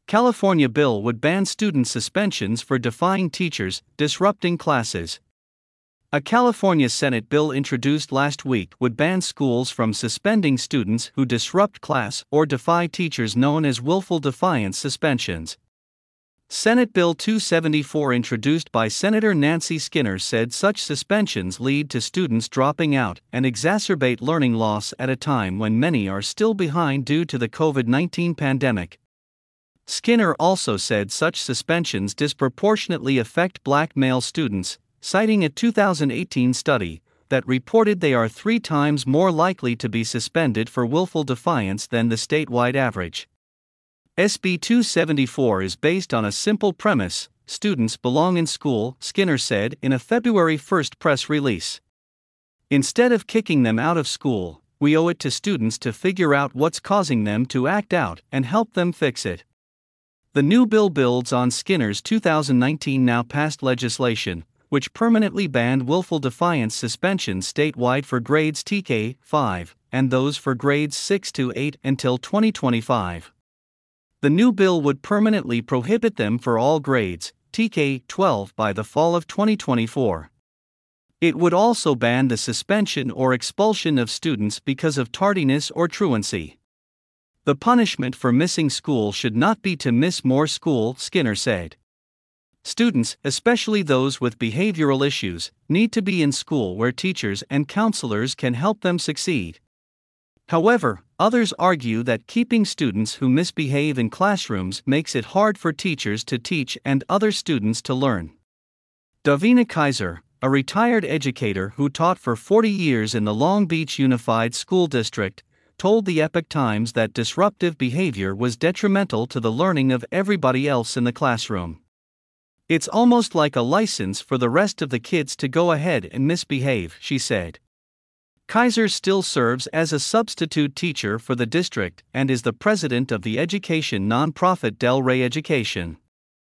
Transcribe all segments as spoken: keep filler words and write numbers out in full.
California bill would ban student suspensions for defying teachers, disrupting classes. A California Senate bill introduced last week would ban schools from suspending students who disrupt class or defy teachers, known as willful defiance suspensions. Senate Bill two seventy-four, introduced by Senator Nancy Skinner, said such suspensions lead to students dropping out and exacerbate learning loss at a time when many are still behind due to the COVID nineteen pandemic. Skinner also said such suspensions disproportionately affect black male students, citing a two thousand eighteen study that reported they are three times more likely to be suspended for willful defiance than the statewide average. S B two seventy-four is based on a simple premise: students belong in school, Skinner said in a February first press release. Instead of kicking them out of school, we owe it to students to figure out what's causing them to act out and help them fix it. The new bill builds on Skinner's two thousand nineteen now passed legislation, which permanently banned willful defiance suspensions statewide for grades T K five and those for grades six to eight until twenty twenty-five. The new bill would permanently prohibit them for all grades, T K twelve, by the fall of twenty twenty-four. It would also ban the suspension or expulsion of students because of tardiness or truancy. The punishment for missing school should not be to miss more school, Skinner said. Students, especially those with behavioral issues, need to be in school where teachers and counselors can help them succeed. However, others argue that keeping students who misbehave in classrooms makes it hard for teachers to teach and other students to learn. Davina Kaiser, a retired educator who taught for forty years in the Long Beach Unified School District, told the Epoch Times that disruptive behavior was detrimental to the learning of everybody else in the classroom. It's almost like a license for the rest of the kids to go ahead and misbehave, she said. Kaiser still serves as a substitute teacher for the district and is the president of the education nonprofit Del Rey Education.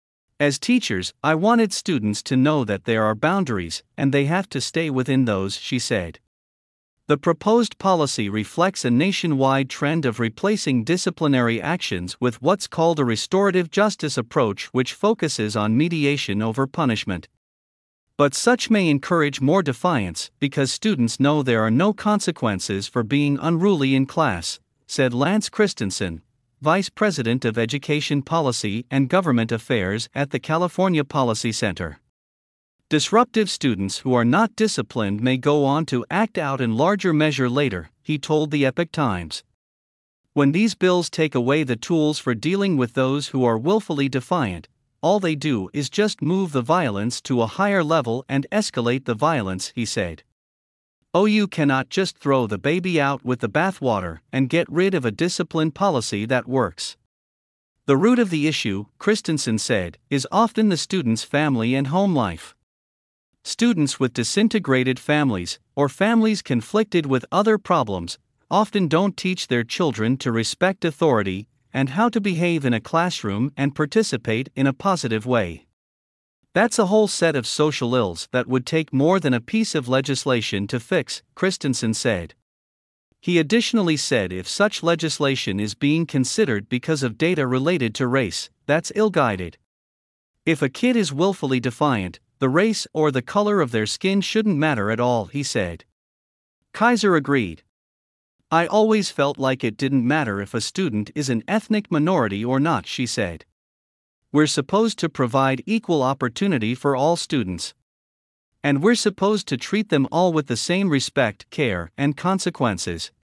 As teachers, I wanted students to know that there are boundaries and they have to stay within those, she said. The proposed policy reflects a nationwide trend of replacing disciplinary actions with what's called a restorative justice approach, which focuses on mediation over punishment. But such may encourage more defiance because students know there are no consequences for being unruly in class, said Lance Christensen, Vice President of Education Policy and Government Affairs at the California Policy Center. Disruptive students who are not disciplined may go on to act out in larger measure later, he told the Epoch Times. When these bills take away the tools for dealing with those who are willfully defiant, all they do is just move the violence to a higher level and escalate the violence, he said. O U cannot just throw the baby out with the bathwater and get rid of a discipline policy that works. The root of the issue, Christensen said, is often the student's family and home life. Students with disintegrated families, or families conflicted with other problems, often don't teach their children to respect authority and how to behave in a classroom and participate in a positive way. That's a whole set of social ills that would take more than a piece of legislation to fix, Christensen said. He additionally said if such legislation is being considered because of data related to race, that's ill-guided. If a kid is willfully defiant, the race or the color of their skin shouldn't matter at all, he said. Kaiser agreed. I always felt like it didn't matter if a student is an ethnic minority or not, she said. We're supposed to provide equal opportunity for all students. And we're supposed to treat them all with the same respect, care, and consequences.